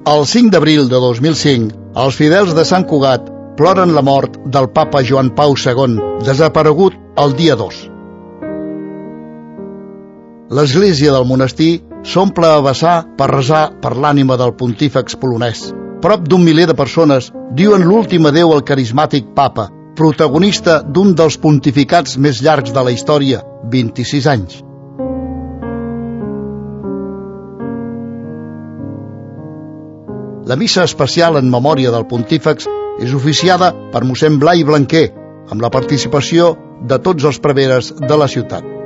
El 5 d'abril de 2005, els fidels de Sant Cugat ploren la mort del papa Joan Pau II, desaparegut el dia 2. L'església del monestir s'omple a vessar per resar per l'ànima del pontífex polonès. Prop d'1 miler de persones diuen l'últim adéu al carismàtic papa, protagonista d'un dels pontificats més llargs de la història, 26 anys. La missa especial en memòria del pontífex és oficiada per mossèn Blai Blanquer, amb la participació de tots els preveres de la ciutat.